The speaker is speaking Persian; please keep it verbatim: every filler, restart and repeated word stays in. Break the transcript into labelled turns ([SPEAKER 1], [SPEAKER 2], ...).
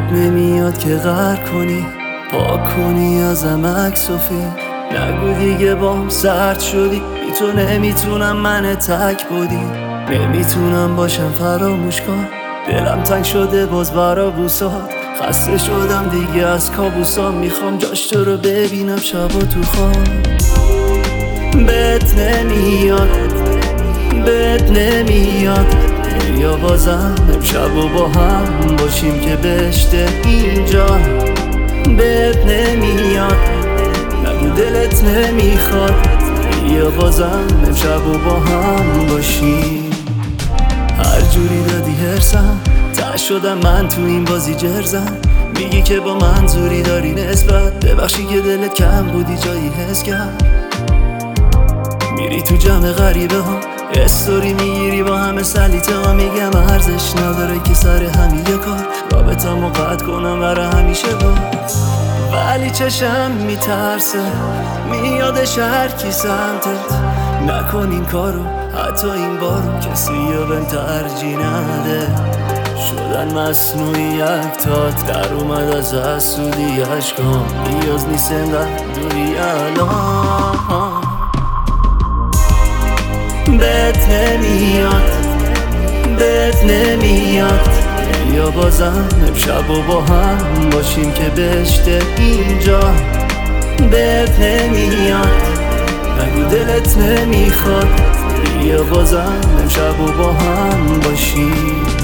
[SPEAKER 1] بهت نمیاد که غر کنی، پاک کنی ازم عکس و فیلم. نگو دیگه بام سرد شدی، بی تو نمیتونم من تک بودی. نمیتونم باشم فراموش کن، دلم تنگ شده باز برا بوسات. خسته شدم دیگه از کابوسام، میخوام جاش تو رو ببینم شب و تو خواب. بهت نمیاد بهت نمیاد بیا بازم امشب و با هم باشیم که بشته اینجا. بهت نمیاد نگو دلت نمیخواد، بیا بازم امشب و با هم باشیم. هر جوری دادی هرسم، ته شدم من تو این بازی جرزم. میگی که با منظوری داری نسبت، ببخشی که دلت کم بودی جایی حس کرد. میری تو جمع غریبه ها استوری میگیری با همه سلیته ها. میگم ارزش نداره که سر همین یه کار رابطه‌مو قطع کنم برای همیشه باز. ولی چشم میترسه میادش هر کی سمتت. نکن این کارو حتی این بارو، کسی یا بهم ترجیح نده. شدن مصنوعی یک تات در اومد از حسودی عشقام. نیاز نیست انقدر دوری الان. بهت نمیاد بهت نمیاد بیا بازم امشب و با هم باشیم که بشته اینجا. بهت نمیاد نگو دلت نمیخواد، بیا بازم امشب و با هم باشیم.